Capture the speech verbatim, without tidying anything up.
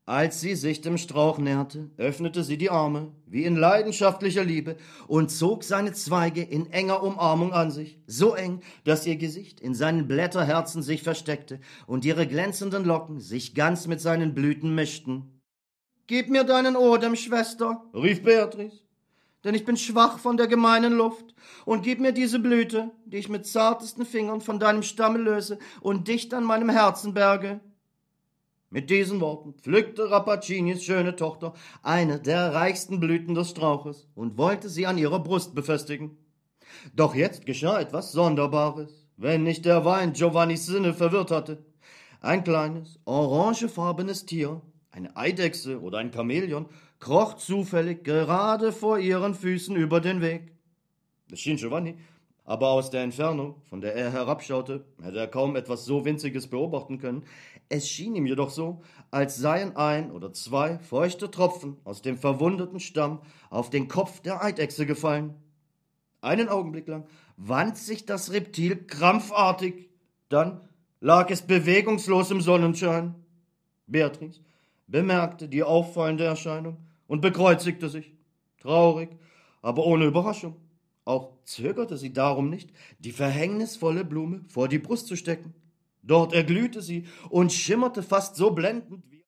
Als sie sich dem Strauch näherte, öffnete sie die Arme, wie in leidenschaftlicher Liebe, und zog seine Zweige in enger Umarmung an sich, so eng, dass ihr Gesicht in seinen Blätterherzen sich versteckte und ihre glänzenden Locken sich ganz mit seinen Blüten mischten. »Gib mir deinen Odem, Schwester«, rief Beatrice, »denn ich bin schwach von der gemeinen Luft, und gib mir diese Blüte, die ich mit zartesten Fingern von deinem Stamme löse und dicht an meinem Herzen berge.« Mit diesen Worten pflückte Rappacinis schöne Tochter eine der reichsten Blüten des Strauches und wollte sie an ihrer Brust befestigen. Doch jetzt geschah etwas Sonderbares, wenn nicht der Wein Giovannis Sinne verwirrt hatte. Ein kleines, orangefarbenes Tier, eine Eidechse oder ein Chamäleon, kroch zufällig gerade vor ihren Füßen über den Weg. Es schien Giovanni, aber aus der Entfernung, von der er herabschaute, hätte er kaum etwas so Winziges beobachten können. Es schien ihm jedoch so, als seien ein oder zwei feuchte Tropfen aus dem verwundeten Stamm auf den Kopf der Eidechse gefallen. Einen Augenblick lang wand sich das Reptil krampfartig, dann lag es bewegungslos im Sonnenschein. Beatrice bemerkte die auffallende Erscheinung und bekreuzigte sich, traurig, aber ohne Überraschung. Auch zögerte sie darum nicht, die verhängnisvolle Blume vor die Brust zu stecken. Dort erglühte sie und schimmerte fast so blendend wie